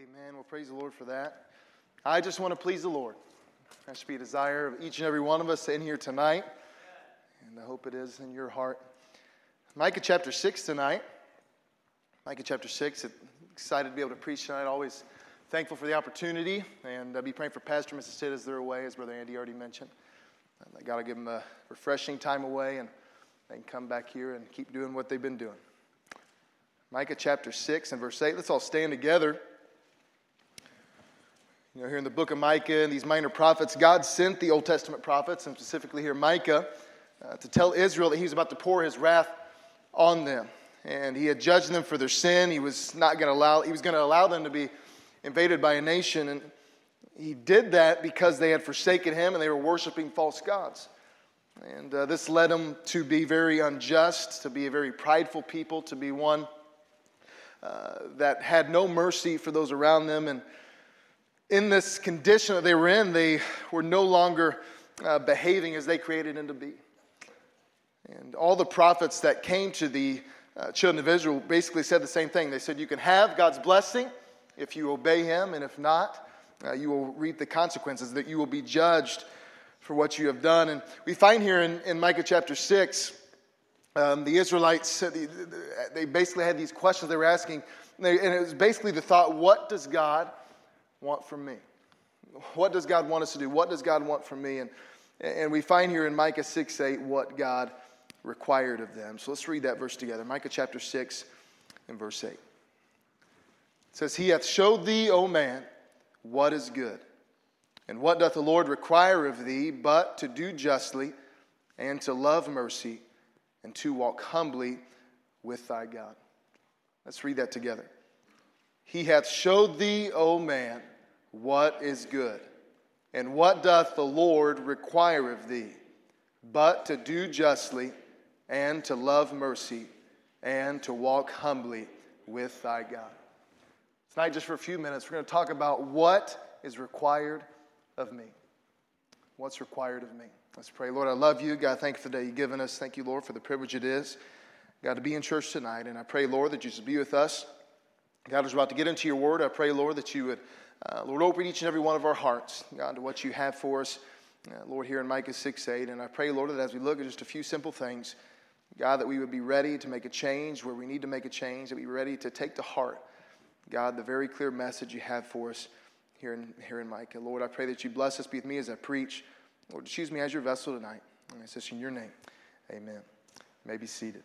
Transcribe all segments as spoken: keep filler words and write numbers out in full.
Amen. Well, praise the Lord for that. I just want to please the Lord. That should be a desire of each and every one of us in here tonight. And I hope it is in your heart. Micah chapter six tonight. Micah chapter six. Excited to be able to preach tonight. Always thankful for the opportunity. And I'll be praying for Pastor and Missus Sid as they're away, as Brother Andy already mentioned. I got to give them a refreshing time away, and they can come back here and keep doing what they've been doing. Micah chapter six and verse eight. Let's all stand together. You know, here in the book of Micah and these minor prophets, God sent the Old Testament prophets, and specifically here Micah, uh, to tell Israel that he was about to pour his wrath on them. And he had judged them for their sin. He was not going to allow, he was going to allow them to be invaded by a nation. And he did that because they had forsaken him and they were worshiping false gods. And uh, this led them to be very unjust, to be a very prideful people, to be one uh, that had no mercy for those around them. And in this condition that they were in, they were no longer uh, behaving as they created them to be. And all the prophets that came to the uh, children of Israel basically said the same thing. They said, you can have God's blessing if you obey him, and if not, uh, you will reap the consequences, that you will be judged for what you have done. And we find here in, in Micah chapter six, um, the Israelites, they basically had these questions they were asking, and it was basically the thought, what does God want from me? What does God want us to do? What does God want from me? And, and we find here in Micah six eight what God required of them. So let's read that verse together. Micah chapter six and verse eight. It says, He hath showed thee, O man, what is good. And what doth the Lord require of thee, but to do justly, and to love mercy, and to walk humbly with thy God. Let's read that together. He hath showed thee, O man, what is good. And what doth the Lord require of thee, but to do justly, and to love mercy, and to walk humbly with thy God. Tonight, just for a few minutes, we're going to talk about what is required of me. What's required of me? Let's pray. Lord, I love you. God, thank you for the day you've given us. Thank you, Lord, for the privilege it is, God, to be in church tonight. And I pray, Lord, that you should be with us. God, as we're about to get into your word, I pray, Lord, that you would, uh, Lord, open each and every one of our hearts, God, to what you have for us, uh, Lord, here in Micah six eight. And I pray, Lord, that as we look at just a few simple things, God, that we would be ready to make a change where we need to make a change, that we be ready to take to heart, God, the very clear message you have for us here in, here in Micah. Lord, I pray that you bless us, be with me as I preach. Lord, choose me as your vessel tonight. And I say in your name, amen. You may be seated.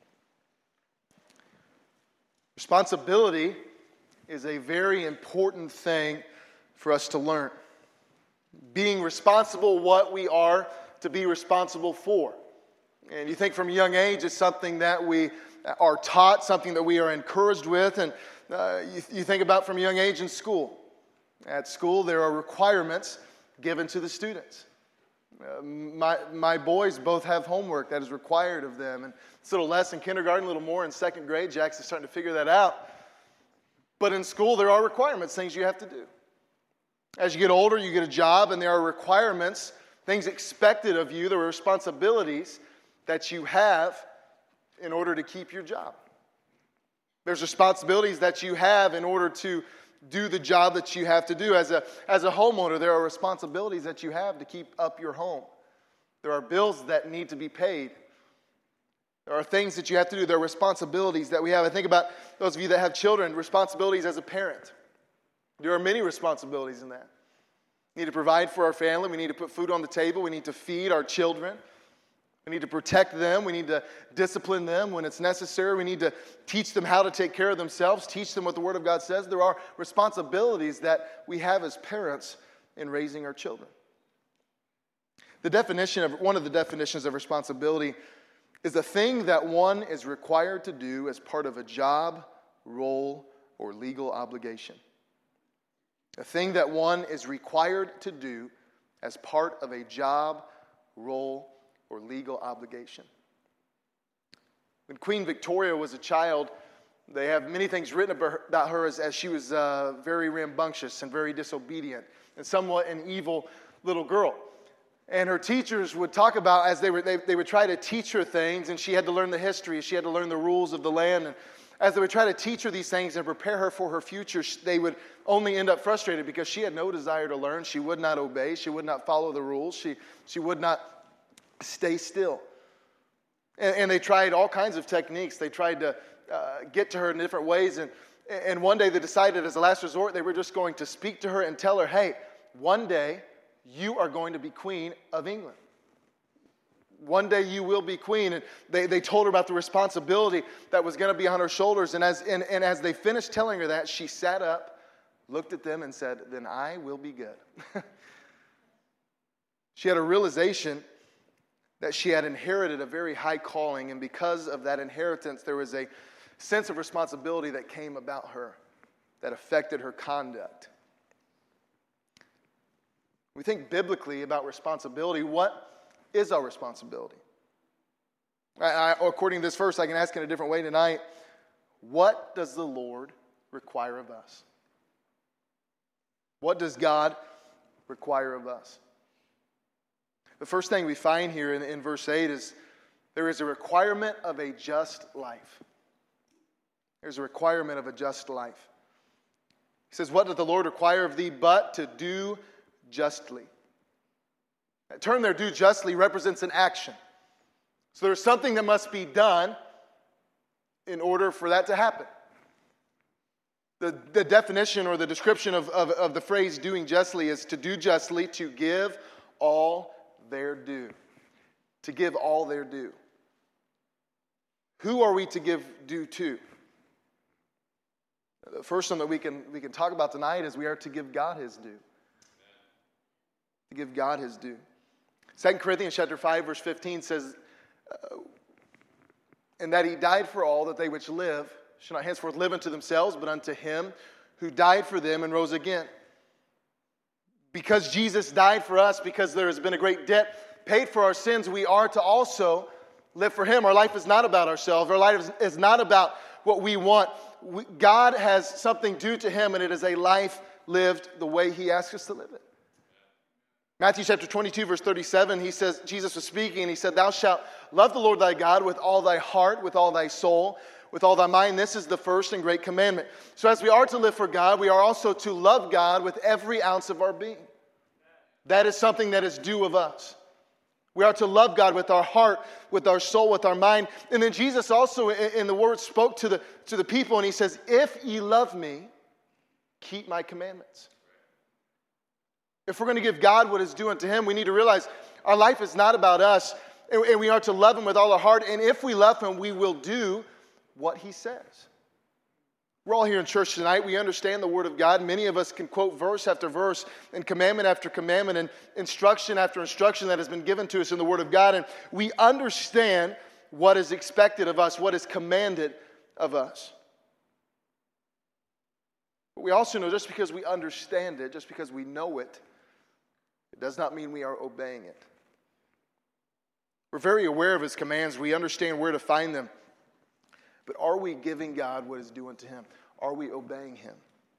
Responsibility is a very important thing for us to learn. Being responsible what we are to be responsible for. And you think from a young age it's something that we are taught, something that we are encouraged with. And uh, you, you think about from a young age in school. At school there are requirements given to the students. Uh, my, my boys both have homework that is required of them. And it's a little less in kindergarten, a little more in second grade. Jackson's starting to figure that out. But in school, there are requirements, things you have to do. As you get older, you get a job, and there are requirements, things expected of you. There are responsibilities that you have in order to keep your job. There's responsibilities that you have in order to do the job that you have to do. As a, as a homeowner, there are responsibilities that you have to keep up your home. There are bills that need to be paid. There are things that you have to do. There are responsibilities that we have. I think about those of you that have children, responsibilities as a parent. There are many responsibilities in that. We need to provide for our family. We need to put food on the table. We need to feed our children. We need to protect them. We need to discipline them when it's necessary. We need to teach them how to take care of themselves, teach them what the Word of God says. There are responsibilities that we have as parents in raising our children. The definition of one of the definitions of responsibility is a thing that one is required to do as part of a job, role, or legal obligation. A thing that one is required to do as part of a job, role, or legal obligation. When Queen Victoria was a child, they have many things written about her as, as she was uh, very rambunctious and very disobedient and somewhat an evil little girl. And her teachers would talk about, as they, were, they, they would try to teach her things, and she had to learn the history, she had to learn the rules of the land. And as they would try to teach her these things and prepare her for her future, they would only end up frustrated because she had no desire to learn. She would not obey. She would not follow the rules. She, she would not stay still. And, and they tried all kinds of techniques. They tried to uh, get to her in different ways. And, and one day they decided as a last resort, they were just going to speak to her and tell her, hey, one day you are going to be queen of England. One day you will be queen. And they, they told her about the responsibility that was going to be on her shoulders. And as, and, and as they finished telling her that, she sat up, looked at them, and said, then I will be good. She had a realization that she had inherited a very high calling. And because of that inheritance, there was a sense of responsibility that came about her that affected her conduct. We think biblically about responsibility. What is our responsibility? I, I, according to this verse, I can ask in a different way tonight. What does the Lord require of us? What does God require of us? The first thing we find here in, in verse eight is there is a requirement of a just life. There's a requirement of a just life. He says, what does the Lord require of thee but to do justly? That term there, do justly, represents an action. So there's something that must be done in order for that to happen. The, the definition or the description of, of, of the phrase doing justly is to do justly, to give all their due. To give all their due. Who are we to give due to? The first one that we can, we can talk about tonight is we are to give God his due. To give God his due. Second Corinthians chapter five, verse fifteen says, uh, and that he died for all, that they which live should not henceforth live unto themselves, but unto him who died for them and rose again. Because Jesus died for us, because there has been a great debt paid for our sins, we are to also live for him. Our life is not about ourselves. Our life is not about what we want. We, God has something due to him, and it is a life lived the way he asks us to live it. Matthew chapter twenty-two, verse thirty-seven, he says, Jesus was speaking, and he said, thou shalt love the Lord thy God with all thy heart, with all thy soul, with all thy mind. This is the first and great commandment. So as we are to live for God, we are also to love God with every ounce of our being. That is something that is due of us. We are to love God with our heart, with our soul, with our mind. And then Jesus also in the word spoke to the, to the people, and he says, if ye love me, keep my commandments. If we're going to give God what is due unto him, we need to realize our life is not about us, and we are to love him with all our heart. And if we love him, we will do what he says. We're all here in church tonight. We understand the word of God. Many of us can quote verse after verse and commandment after commandment and instruction after instruction that has been given to us in the word of God. And we understand what is expected of us, what is commanded of us. But we also know just because we understand it, just because we know it, it does not mean we are obeying it. We're very aware of his commands. We understand where to find them. But are we giving God what is due unto him? Are we obeying him?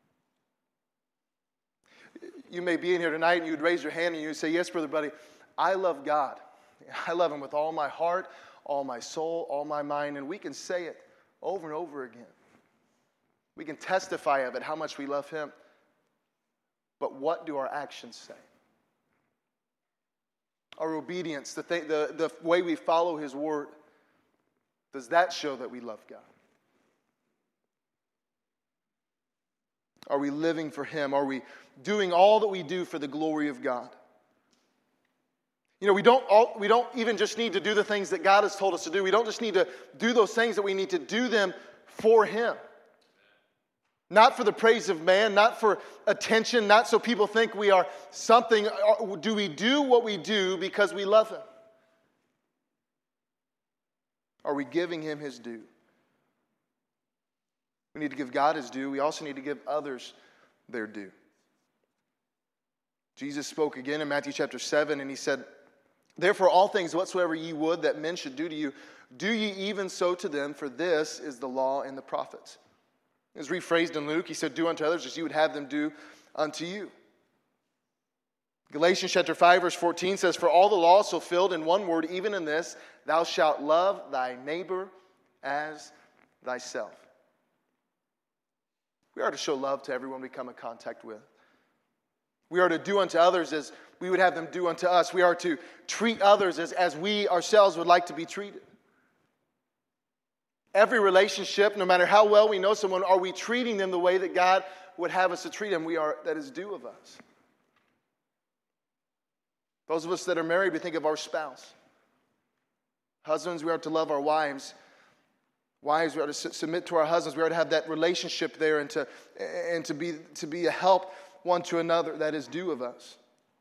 You may be in here tonight and you would raise your hand and you would say, yes, Brother Buddy, I love God. I love him with all my heart, all my soul, all my mind. And we can say it over and over again. We can testify of it, how much we love him. But what do our actions say? Our obedience, the, th- the, the way we follow his word, does that show that we love God? Are we living for him? Are we doing all that we do for the glory of God? You know, we don't all, we don't even just need to do the things that God has told us to do. We don't just need to do those things, that we need to do them for him. Not for the praise of man, not for attention, not so people think we are something. Do we do what we do because we love him? Are we giving him his due? We need to give God his due. We also need to give others their due. Jesus spoke again in Matthew chapter seven, and he said, therefore all things whatsoever ye would that men should do to you, do ye even so to them, for this is the law and the prophets. It was rephrased in Luke. He said, do unto others as you would have them do unto you. Galatians chapter five, verse fourteen says, for all the law is fulfilled in one word, even in this, thou shalt love thy neighbor as thyself. We are to show love to everyone we come in contact with. We are to do unto others as we would have them do unto us. We are to treat others as, as we ourselves would like to be treated. Every relationship, no matter how well we know someone, are we treating them the way that God would have us to treat them? We are, that is due of us. Those of us that are married, we think of our spouse. Husbands, we are to love our wives. Wives, we are to submit to our husbands. We are to have that relationship there and to, and to be, to be a help one to another that is due of us.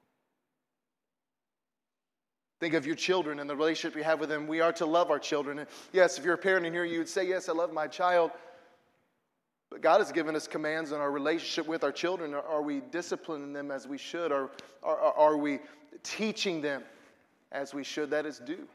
Think of your children and the relationship you have with them. We are to love our children. And yes, if you're a parent in here, you would say, yes, I love my child. But God has given us commands on our relationship with our children. Are, are we disciplining them as we should? Or are, are, are we teaching them as we should? That is due.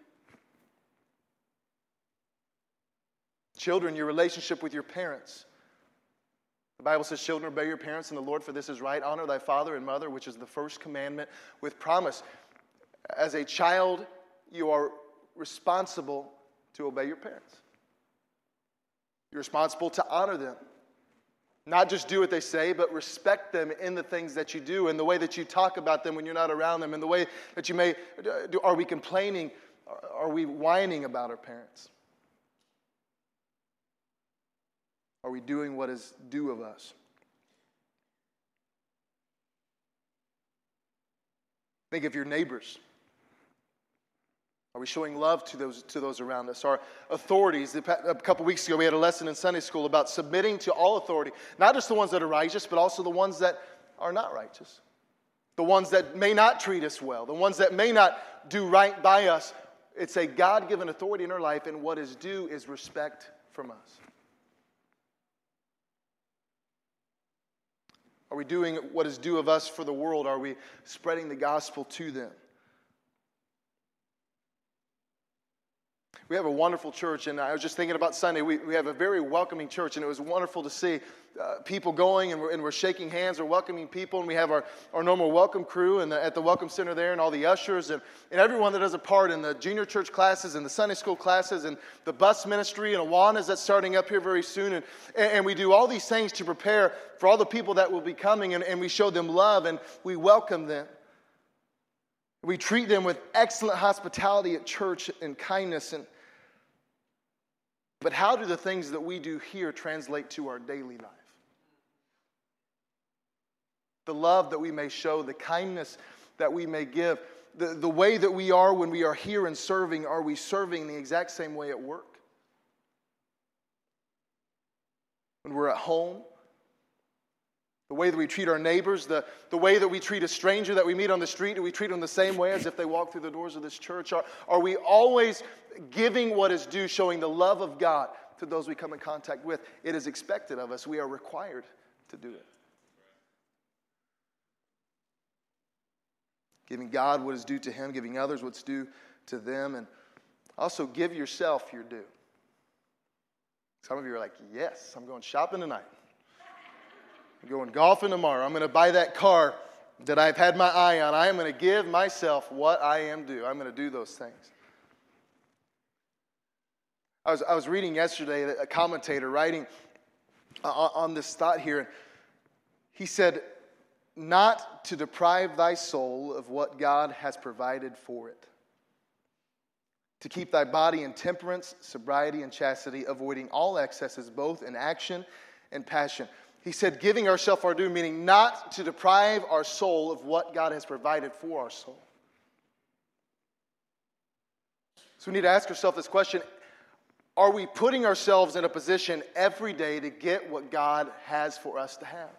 Children, your relationship with your parents. The Bible says, children, obey your parents in the Lord, for this is right. Honor thy father and mother, which is the first commandment with promise. As a child, you are responsible to obey your parents. You're responsible to honor them. Not just do what they say, but respect them in the things that you do, and the way that you talk about them when you're not around them, and the way that you may, do, are we complaining, are we whining about our parents? Are we doing what is due of us? Think of your neighbors. Are we showing love to those, to those around us? Our authorities, a couple weeks ago we had a lesson in Sunday school about submitting to all authority. Not just the ones that are righteous, but also the ones that are not righteous. The ones that may not treat us well. The ones that may not do right by us. It's a God-given authority in our life, and what is due is respect from us. Are we doing what is due of us for the world? Are we spreading the gospel to them? We have a wonderful church, and I was just thinking about Sunday. We, we have a very welcoming church, and it was wonderful to see uh, people going, and we're, and we're shaking hands, we're welcoming people, and we have our, our normal welcome crew and the, at the Welcome Center there, and all the ushers, and, and everyone that does a part in the junior church classes, and the Sunday school classes, and the bus ministry, and Awanas that's starting up here very soon, and, and we do all these things to prepare for all the people that will be coming, and, and we show them love, and we welcome them. We treat them with excellent hospitality at church and kindness, and but how do the things that we do here translate to our daily life? The love that we may show, the kindness that we may give, the, the way that we are when we are here and serving, are we serving the exact same way at work? When we're at home? The way that we treat our neighbors, the, the way that we treat a stranger that we meet on the street, do we treat them the same way as if they walk through the doors of this church? Are, are we always giving what is due, showing the love of God to those we come in contact with? It is expected of us. We are required to do it. Giving God what is due to Him, giving others what's due to them, and also give yourself your due. Some of you are like, yes, I'm going shopping tonight. I'm going golfing tomorrow. I'm going to buy that car that I've had my eye on. I am going to give myself what I am due. I'm going to do those things. I was I was reading yesterday a commentator writing on this thought here. He said, not to deprive thy soul of what God has provided for it. To keep thy body in temperance, sobriety, and chastity, avoiding all excesses, both in action and passion. He said, giving ourselves our due, meaning not to deprive our soul of what God has provided for our soul. So we need to ask ourselves this question: are we putting ourselves in a position every day to get what God has for us to have?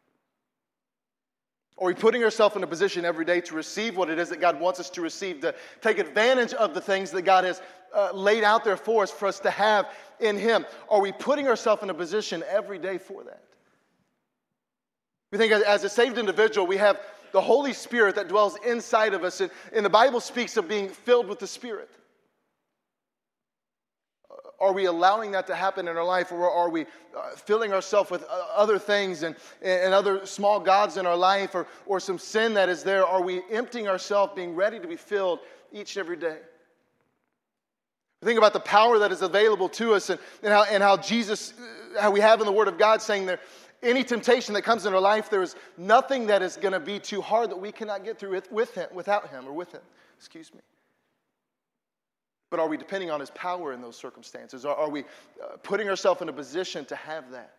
Are we putting ourselves in a position every day to receive what it is that God wants us to receive, to take advantage of the things that God has uh, laid out there for us, for us to have in Him? Are we putting ourselves in a position every day for that? We think as a saved individual, we have the Holy Spirit that dwells inside of us. And, and the Bible speaks of being filled with the Spirit. Are we allowing that to happen in our life? Or are we uh, filling ourselves with uh, other things and, and other small gods in our life, or, or some sin that is there? Are we emptying ourselves, being ready to be filled each and every day? Think about the power that is available to us, and, and, how, and how Jesus, how we have in the Word of God saying there, any temptation that comes in our life, there is nothing that is going to be too hard that we cannot get through with, with him, without him or with him. Excuse me. But are we depending on his power in those circumstances? Are, are we uh, putting ourselves in a position to have that?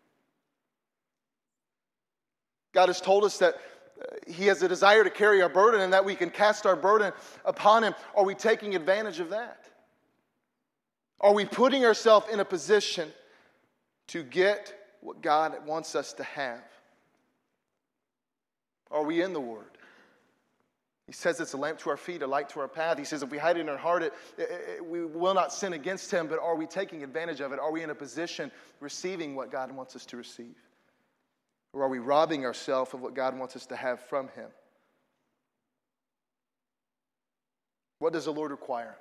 God has told us that uh, he has a desire to carry our burden and that we can cast our burden upon him. Are we taking advantage of that? Are we putting ourselves in a position to get what God wants us to have? Are we in the Word? He says it's a lamp to our feet, a light to our path. He says if we hide it in our heart, it, it, it, we will not sin against him, but are we taking advantage of it? Are we in a position receiving what God wants us to receive? Or are we robbing ourselves of what God wants us to have from him? What does the Lord require?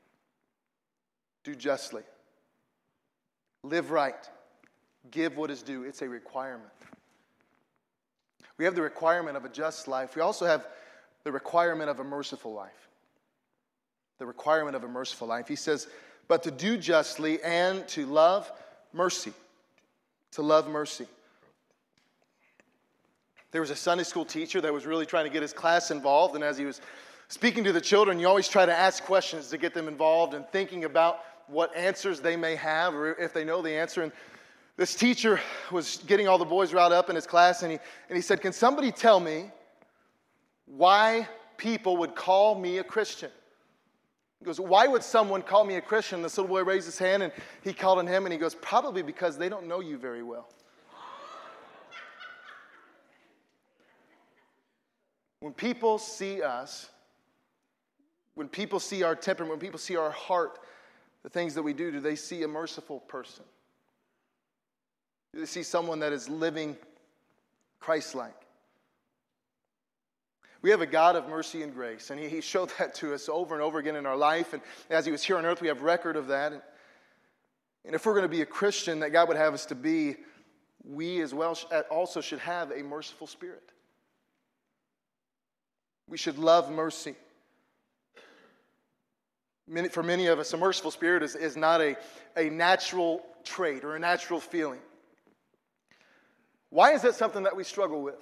Do justly. Live right. Give what is due. It's a requirement. We have the requirement of a just life. We also have the requirement of a merciful life. The requirement of a merciful life. He says, but to do justly and to love mercy. To love mercy. There was a Sunday school teacher that was really trying to get his class involved, and as he was speaking to the children, you always try to ask questions to get them involved and thinking about what answers they may have or if they know the answer. And this teacher was getting all the boys riled up in his class, and he, and he said, can somebody tell me why people would call me a Christian? He goes, why would someone call me a Christian? This little boy raised his hand, and he called on him, and he goes, probably because they don't know you very well. When people see us, when people see our temperament, when people see our heart, the things that we do, do they see a merciful person? Do they see someone that is living Christ-like? We have a God of mercy and grace, and he, he showed that to us over and over again in our life. And as he was here on earth, we have record of that. And, and if we're going to be a Christian that God would have us to be, we as well also should have a merciful spirit. We should love mercy. Many, for many of us, a merciful spirit is, is not a, a natural trait or a natural feeling. Why is that something that we struggle with?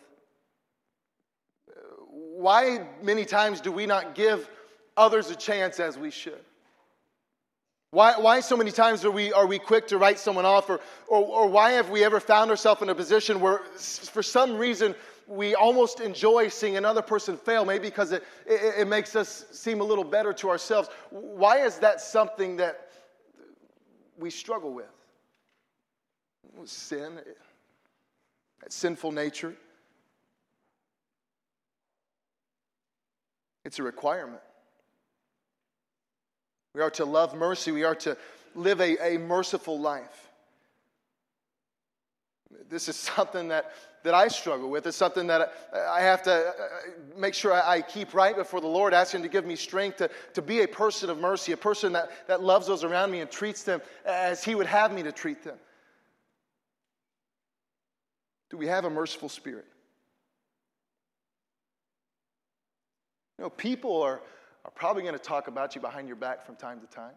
Why many times do we not give others a chance as we should? Why, why so many times are we, are we quick to write someone off? Or, or, or why have we ever found ourselves in a position where for some reason we almost enjoy seeing another person fail, maybe because it, it, it makes us seem a little better to ourselves? Why is that something that we struggle with? Sin, that sinful nature. It's a requirement. We are to love mercy. We are to live a, a merciful life. This is something that, that I struggle with. It's something that I have to make sure I keep right before the Lord, asking Him to give me strength to, to be a person of mercy, a person that, that loves those around me and treats them as He would have me to treat them. Do we have a merciful spirit? You know, people are, are probably going to talk about you behind your back from time to time.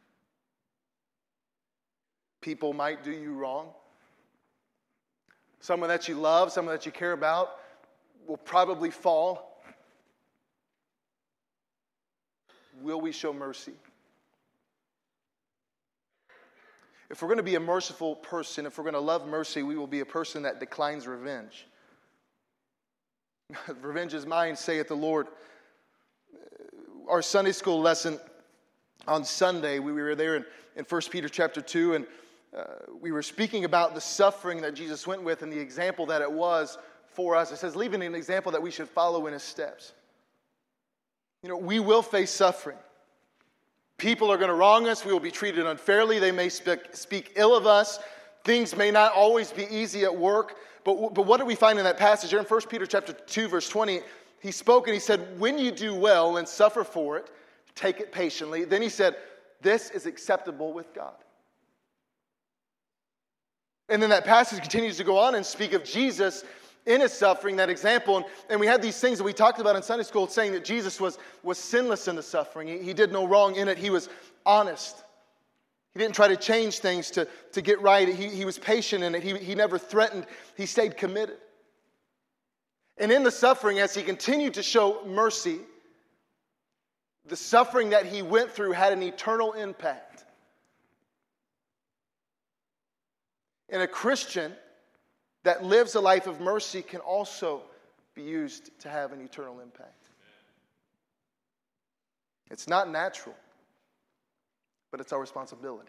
People might do you wrong. Someone that you love, someone that you care about will probably fall. Will we show mercy? If we're going to be a merciful person, if we're going to love mercy, we will be a person that declines revenge. Revenge is mine, saith the Lord. Our Sunday school lesson on Sunday, we were there in, in First Peter chapter two, and uh, we were speaking about the suffering that Jesus went with and the example that it was for us. It says, leaving an example that we should follow in His steps. You know, we will face suffering. People are going to wrong us. We will be treated unfairly. They may speak, speak ill of us. Things may not always be easy at work. But, but what do we find in that passage? Here in First Peter chapter two, verse twenty, he spoke and he said, when you do well and suffer for it, take it patiently. Then he said, this is acceptable with God. And then that passage continues to go on and speak of Jesus in His suffering, that example. And, and we had these things that we talked about in Sunday school, saying that Jesus was, was sinless in the suffering. He, he did no wrong in it. He was honest. He didn't try to change things to, to get right. He, he was patient in it. He, he never threatened. He stayed committed. And in the suffering, as he continued to show mercy, the suffering that he went through had an eternal impact. And a Christian that lives a life of mercy can also be used to have an eternal impact. It's not natural, but it's our responsibility.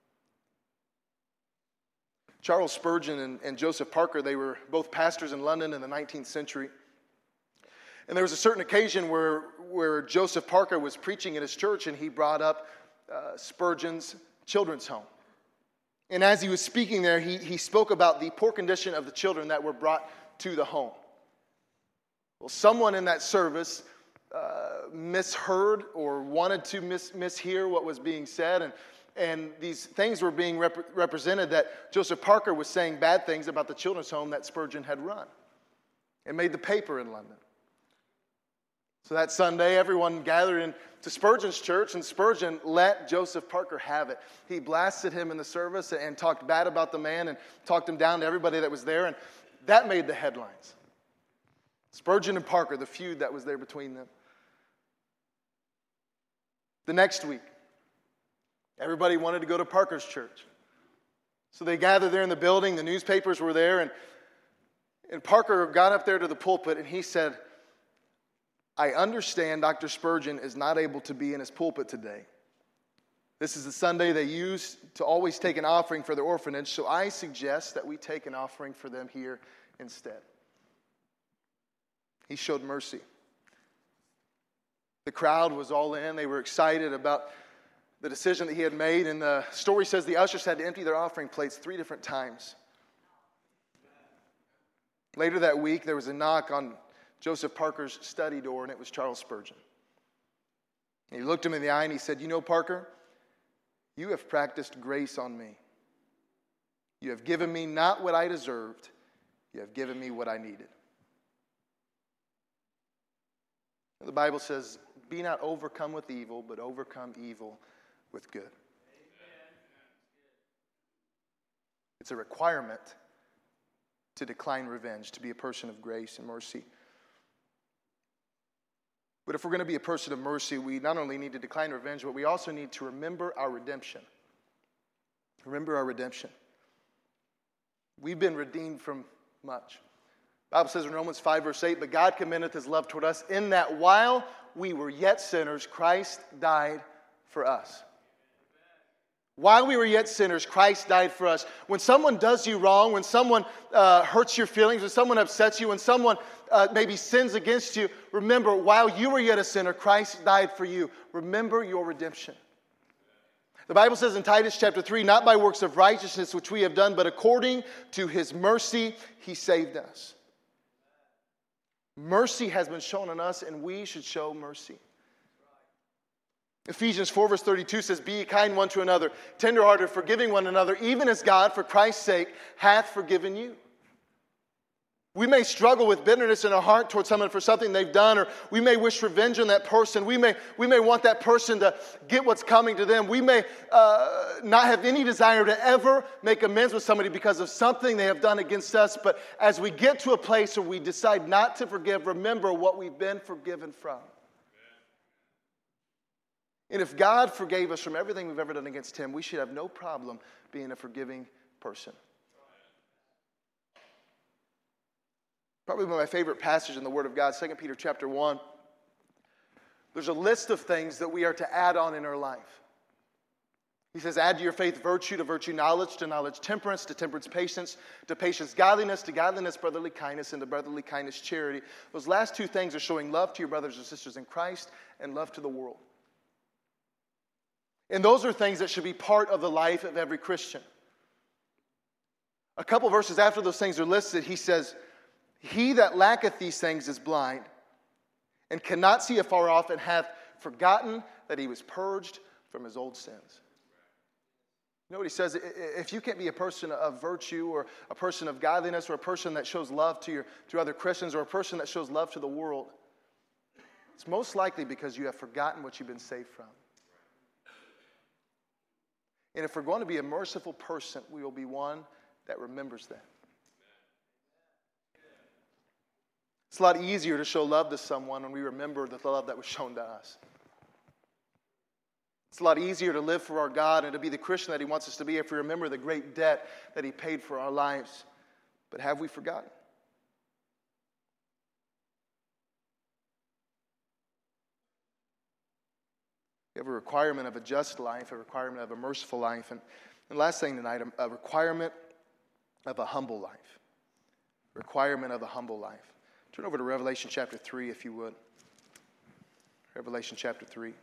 Charles Spurgeon and, and Joseph Parker, they were both pastors in London in the nineteenth century. And there was a certain occasion where, where Joseph Parker was preaching at his church, and he brought up uh, Spurgeon's children's home. And as he was speaking there, he, he spoke about the poor condition of the children that were brought to the home. Well, someone in that service uh, misheard or wanted to mis- mishear what was being said, and, and these things were being rep- represented that Joseph Parker was saying bad things about the children's home that Spurgeon had run. It made the paper in London. So that Sunday, everyone gathered in to Spurgeon's church, and Spurgeon let Joseph Parker have it. He blasted him in the service and talked bad about the man and talked him down to everybody that was there, and that made the headlines. Spurgeon and Parker, the feud that was there between them. The next week, everybody wanted to go to Parker's church. So they gathered there in the building, the newspapers were there, and, and Parker got up there to the pulpit and he said, I understand Doctor Spurgeon is not able to be in his pulpit today. This is the Sunday they use to always take an offering for their orphanage, so I suggest that we take an offering for them here instead. He showed mercy. The crowd was all in. They were excited about the decision that he had made. And the story says the ushers had to empty their offering plates three different times. Later that week, there was a knock on Joseph Parker's study door, and it was Charles Spurgeon. And he looked him in the eye and he said, you know, Parker, you have practiced grace on me. You have given me not what I deserved. You have given me what I needed. The Bible says, be not overcome with evil, but overcome evil with good. Amen. It's a requirement to decline revenge, to be a person of grace and mercy. But if we're going to be a person of mercy, we not only need to decline revenge, but we also need to remember our redemption. Remember our redemption. We've been redeemed from much. The Bible says in Romans five, verse eight, but God commendeth his love toward us in that while we were yet sinners, Christ died for us. While we were yet sinners, Christ died for us. When someone does you wrong, when someone uh, hurts your feelings, when someone upsets you, when someone uh, maybe sins against you, remember, while you were yet a sinner, Christ died for you. Remember your redemption. The Bible says in Titus chapter three, not by works of righteousness which we have done, but according to his mercy, he saved us. Mercy has been shown on us, and we should show mercy. Ephesians four, verse thirty-two says, be ye kind one to another, tenderhearted, forgiving one another, even as God, for Christ's sake, hath forgiven you. We may struggle with bitterness in our heart towards someone for something they've done, or we may wish revenge on that person. We may, we may want that person to get what's coming to them. We may uh, not have any desire to ever make amends with somebody because of something they have done against us. But as we get to a place where we decide not to forgive, remember what we've been forgiven from. And if God forgave us from everything we've ever done against him, we should have no problem being a forgiving person. Probably one of my favorite passages in the Word of God, Second Peter chapter one. There's a list of things that we are to add on in our life. He says, add to your faith virtue, to virtue knowledge, to knowledge temperance, to temperance patience, to patience godliness, to godliness brotherly kindness, and to brotherly kindness charity. Those last two things are showing love to your brothers and sisters in Christ and love to the world. And those are things that should be part of the life of every Christian. A couple verses after those things are listed, he says, he that lacketh these things is blind, and cannot see afar off, and hath forgotten that he was purged from his old sins. You know what he says? If you can't be a person of virtue, or a person of godliness, or a person that shows love to your to other Christians, or a person that shows love to the world, it's most likely because you have forgotten what you've been saved from. And if we're going to be a merciful person, we will be one that remembers that. It's a lot easier to show love to someone when we remember the love that was shown to us. It's a lot easier to live for our God and to be the Christian that He wants us to be if we remember the great debt that He paid for our lives. But have we forgotten? We have a requirement of a just life, a requirement of a merciful life, and, and last thing tonight, a, a requirement of a humble life. Requirement of a humble life. Turn over to Revelation chapter three, if you would. Revelation chapter three.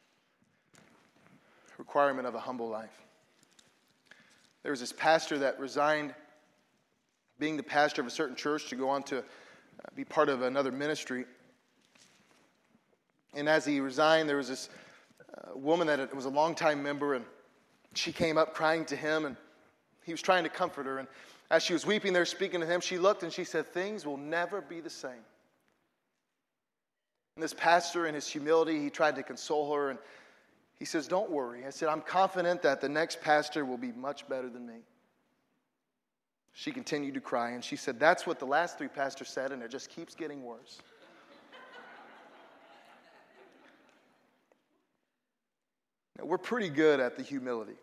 Requirement of a humble life. There was this pastor that resigned being the pastor of a certain church to go on to be part of another ministry. And as he resigned, there was this uh, woman that was a longtime member, and she came up crying to him, and he was trying to comfort her. And as she was weeping there, speaking to him, she looked and she said, "Things will never be the same." And this pastor, in his humility, he tried to console her, and he says, "Don't worry." I said, "I'm confident that the next pastor will be much better than me." She continued to cry, and she said, "That's what the last three pastors said, and it just keeps getting worse." Now, we're pretty good at the humility.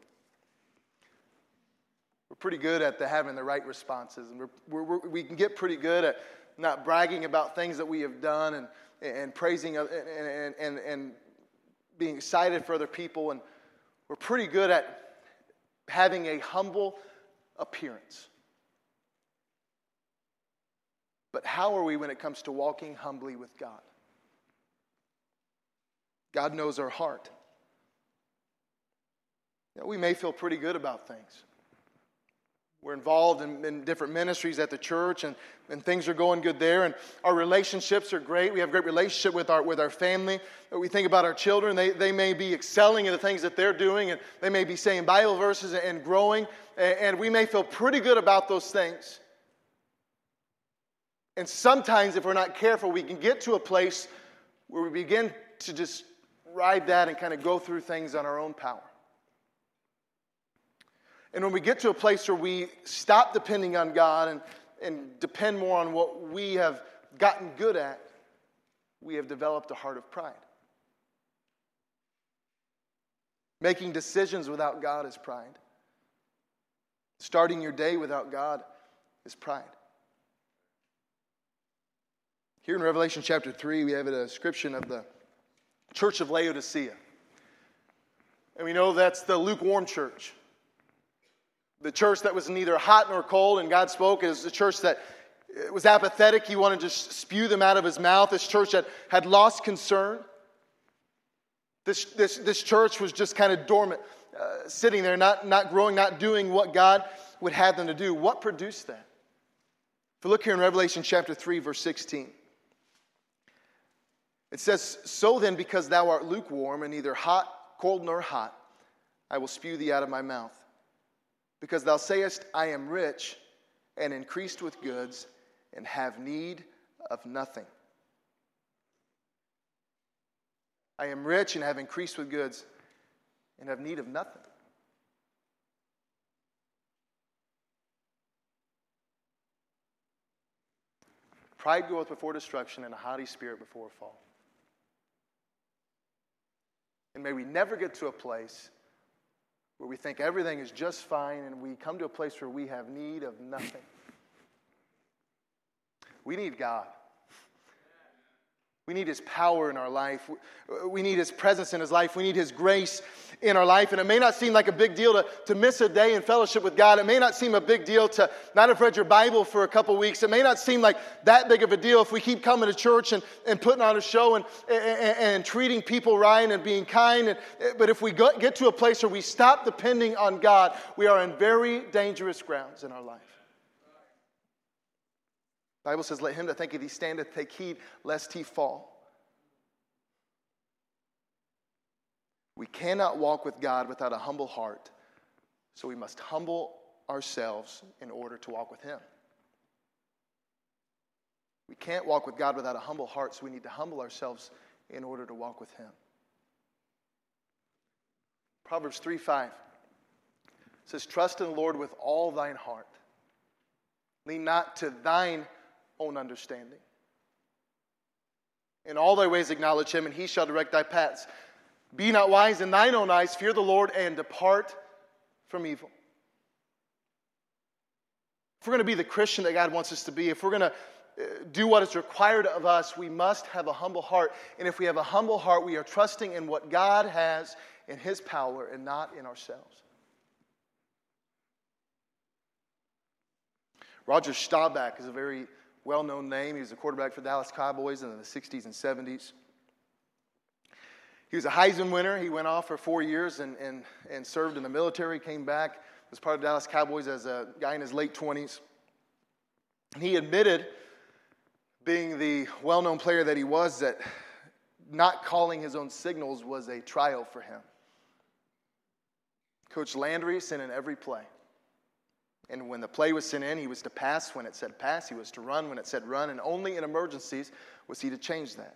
We're pretty good at the having the right responses, and we're, we're, we're, we can get pretty good at not bragging about things that we have done and, and praising and, and, and, and being excited for other people, and we're pretty good at having a humble appearance. But how are we when it comes to walking humbly with God? God knows our heart. You know, we may feel pretty good about things. We're involved in, in different ministries at the church, and, and things are going good there, and our relationships are great. We have a great relationship with our with our family. We think about our children. They, they may be excelling in the things that they're doing, and they may be saying Bible verses and growing, and, and we may feel pretty good about those things. And sometimes, if we're not careful, we can get to a place where we begin to just ride that and kind of go through things on our own power. And when we get to a place where we stop depending on God and, and depend more on what we have gotten good at, we have developed a heart of pride. Making decisions without God is pride. Starting your day without God is pride. Here in Revelation chapter three, we have a description of the church of Laodicea. And we know that's the lukewarm church. The church that was neither hot nor cold, and God spoke. It was the church that was apathetic. He wanted to spew them out of his mouth. This church that had lost concern. This, this, this church was just kind of dormant, uh, sitting there, not, not growing, not doing what God would have them to do. What produced that? If we look here in Revelation chapter three, verse sixteen. It says, "So then, because thou art lukewarm and neither hot, cold nor hot, I will spew thee out of my mouth. Because thou sayest, I am rich and increased with goods and have need of nothing." I am rich and have increased with goods and have need of nothing. Pride goeth before destruction, and a haughty spirit before a fall. And may we never get to a place where we think everything is just fine and we come to a place where we have need of nothing. We need God. We need His power in our life. We need His presence in His life. We need His grace in our life. And it may not seem like a big deal to, to miss a day in fellowship with God. It may not seem a big deal to not have read your Bible for a couple weeks. It may not seem like that big of a deal if we keep coming to church and, and putting on a show and, and, and treating people right and being kind. And, but if we go, get to a place where we stop depending on God, we are in very dangerous grounds in our life. The Bible says, "Let him that thinketh he standeth take heed lest he fall." We cannot walk with God without a humble heart, so we must humble ourselves in order to walk with Him. We can't walk with God without a humble heart, so we need to humble ourselves in order to walk with Him. Proverbs three five. It says, trust in the Lord with all thine heart. Lean not to thine own understanding. In all thy ways acknowledge him, and he shall direct thy paths. Be not wise in thine own eyes. Fear the Lord and depart from evil. If we're going to be the Christian that God wants us to be, if we're going to do what is required of us, we must have a humble heart. And if we have a humble heart, we are trusting in what God has in his power and not in ourselves. Roger Staubach is a very well-known name. He was a quarterback for the Dallas Cowboys in the sixties and seventies. He was a Heisman winner. He went off for four years and, and, and served in the military, came back, was part of the Dallas Cowboys as a guy in his late twenties. And he admitted, being the well-known player that he was, that not calling his own signals was a trial for him. Coach Landry sent in every play. And when the play was sent in, he was to pass when it said pass. He was to run when it said run. And only in emergencies was he to change that.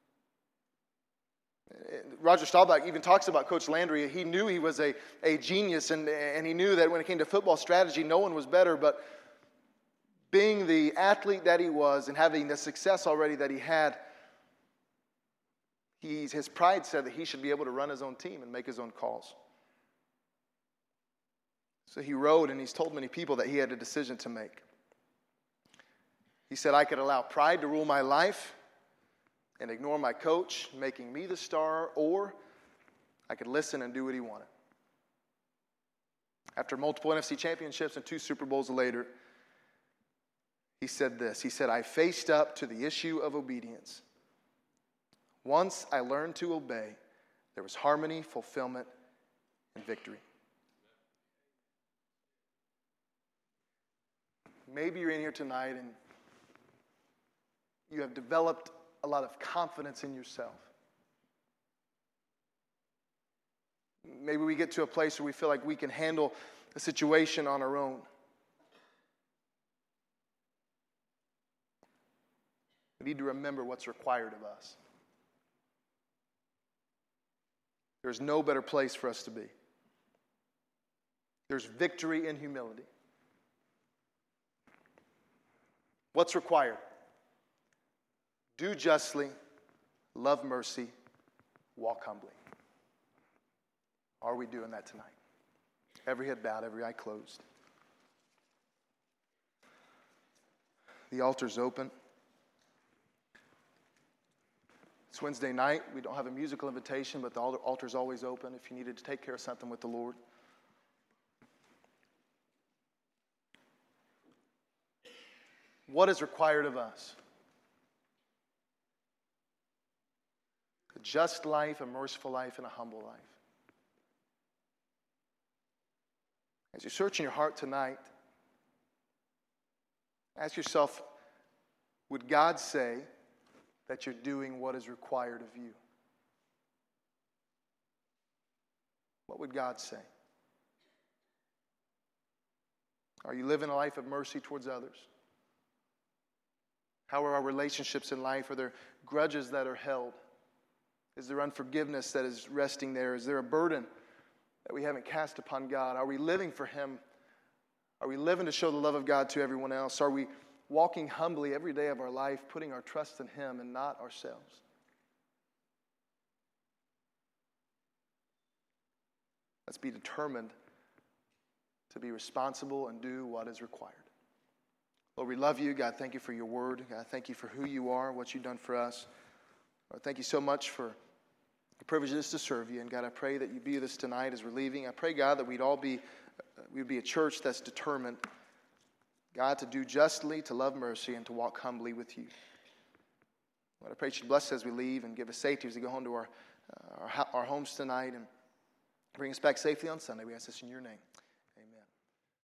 Roger Staubach even talks about Coach Landry. He knew he was a, a genius, and, and he knew that when it came to football strategy, no one was better. But being the athlete that he was and having the success already that he had, he's, his pride said that he should be able to run his own team and make his own calls. So he wrote, and he's told many people that he had a decision to make. He said, I could allow pride to rule my life and ignore my coach, making me the star, or I could listen and do what he wanted. After multiple N F C championships and two Super Bowls later, he said this. He said, I faced up to the issue of obedience. Once I learned to obey, there was harmony, fulfillment, and victory. Maybe you're in here tonight and you have developed a lot of confidence in yourself. Maybe we get to a place where we feel like we can handle a situation on our own. We need to remember what's required of us. There's no better place for us to be. There's victory in humility. What's required? Do justly, love mercy, walk humbly. Are we doing that tonight? Every head bowed, every eye closed. The altar's open. It's Wednesday night. We don't have a musical invitation, but the altar's always open if you needed to take care of something with the Lord. What is required of us? A just life, a merciful life, and a humble life. As you search in your heart tonight, ask yourself, would God say that you're doing what is required of you? What would God say? Are you living a life of mercy towards others? How are our relationships in life? Are there grudges that are held? Is there unforgiveness that is resting there? Is there a burden that we haven't cast upon God? Are we living for Him? Are we living to show the love of God to everyone else? Are we walking humbly every day of our life, putting our trust in Him and not ourselves? Let's be determined to be responsible and do what is required. Lord, we love you. God, thank you for your word. God, thank you for who you are, what you've done for us. Lord, thank you so much for the privilege it is to serve you. And God, I pray that you be with us tonight as we're leaving. I pray, God, that we'd all be, uh, we'd be a church that's determined, God, to do justly, to love mercy, and to walk humbly with you. Lord, I pray that you bless us as we leave and give us safety as we go home to our, uh, our, our homes tonight and bring us back safely on Sunday. We ask this in your name.